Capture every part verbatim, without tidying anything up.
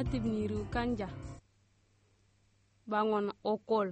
tibniru kanja bangon okol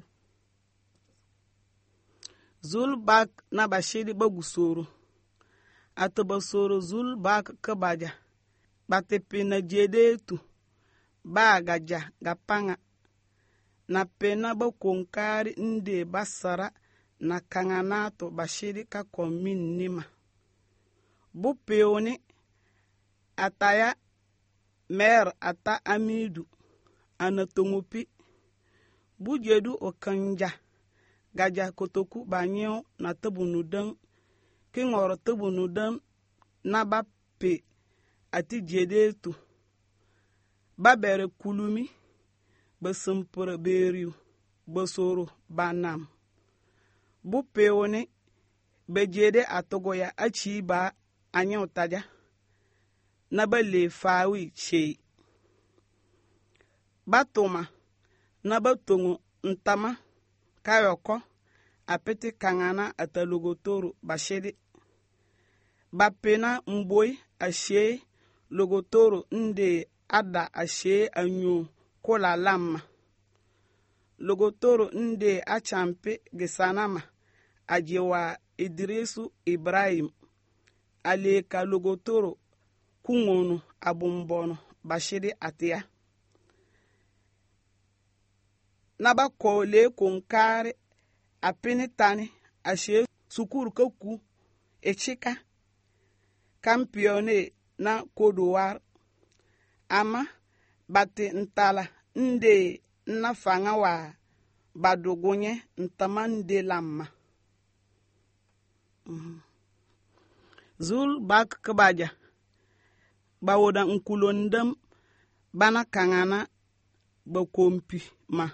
zul bak na bashidi bagusoro atobasoro zul bak kabaja batepe na jedetu ba gaja gapanga na pena ba konkari nde basara na kanganato bashidi ka komin nima bu peoni ataya mer ata amidu anatongupi bujedu okanja gaja kotoku banyo na tabunudan kingoro tabunudan na ba pe ati jedetu babere kulumi basumpura beriu basoro banam bu peone bejede atogoya achi ba anyo taja na ba le fawi che batoma na batongo ntama kayoko apete kangana atalogotoro bashede bapena mboi ashe logotoro nde ada ashe anyo kola lama logotoro nde achampe gesanama ajewa Idrisu Ibrahim aleka logotoro kungono abumbono bashede atia naba kole konkare apene tani ashe sukuru koku echika kampione na kodowar ama bate ntala nde na fanga wa badogonye ntama nde lamma mm-hmm. Zul bak kabaja bawoda nkulondam bana kangana bakompi ma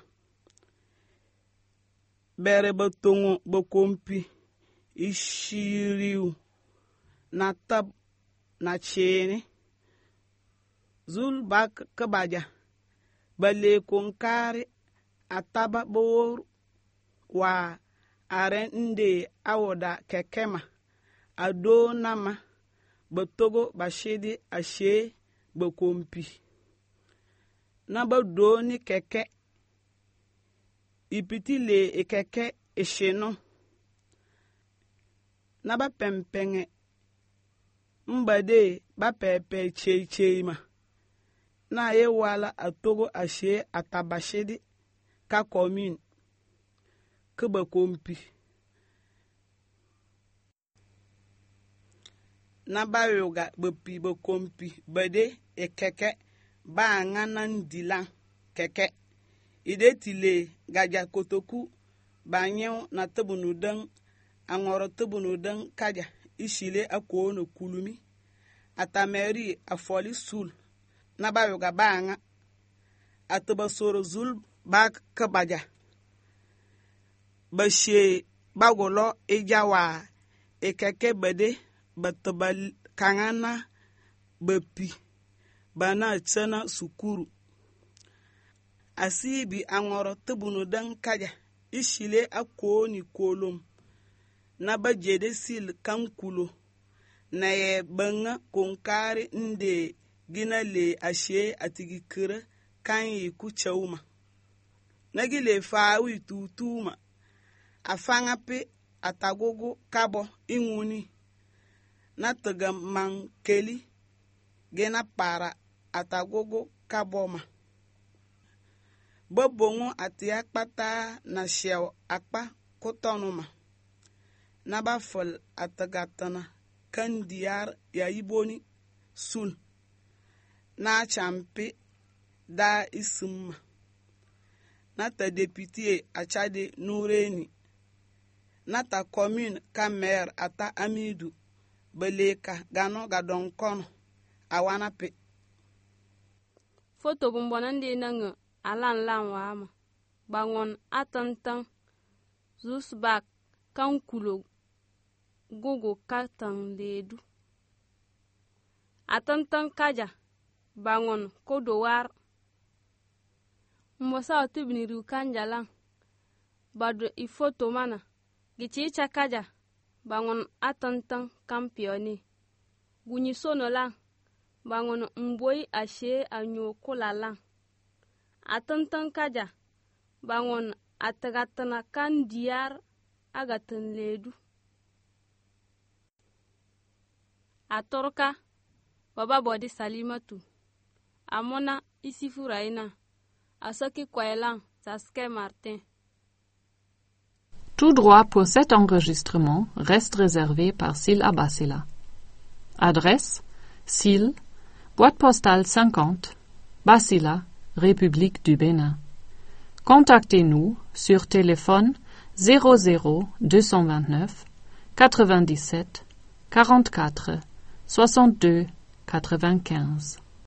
bere batongo bakompi ishiriu na tab na chene zul bak kabaja bale konkare ataba bor wa are nde awoda kekema ado nama batogo bashidi ashe bakompi na bado ni keke ipitile e keke esheno na ba pempenge mbade ba pepe chei chei ma na ye wala atogo ashe atabashidi ka commune ke bakompi na ba yoga bapi bakompi bade e keke ba ngana ndila keke ide tile gaja kotoku banyo na tabunudan angoro tabunudan kaja ishile akono kulumi atameri afoli sul na ba yoga banga atobasoro zul bak kabaja bashe bagolo ejawa ekeke bade batobal kangana bapi bana tsana sukuru asibi angoro tabunudan kaja ishile akoni kolum na bajede sil kankulo na ye banga konkare nde gina le ashe atigikira kan yi kuchauma nagile fawi tutuma afanga pe atagogo kabo inguni na taga mankeli gena para atagogo kaboma bobongo ati akpata na shew akpa kotonuma na ba fol atagatana kan diyar ya iboni sul na champe da isumma na ta deputie achade nureni na ta commune kamer ata amidu beleka gano gadon kono awana pe foto bumbonande nanga alan lan wama bangon atantan zusbak kankulo gogo katan ledu atantan kaja bangon kodowar mbosa tibniru kanjalan bado ifoto mana gichicha kaja bangon atantan kampione gunyi sono la bangon mboi ashe anyo kula la atantan kaja bangon atagatana kan diyar agatan ledu. Atorka baba bodi Salimatu amona isi furaina asoki kwailan saske Martin. Tout droit pour cet enregistrement reste réservé par Syl Abasila. Adresse Syl, boîte postale cinquante, Basila, République du Bénin. Contactez-nous sur téléphone zéro zéro deux cent vingt-neuf quatre-vingt-dix-sept quarante-quatre soixante-deux quatre-vingt-quinze.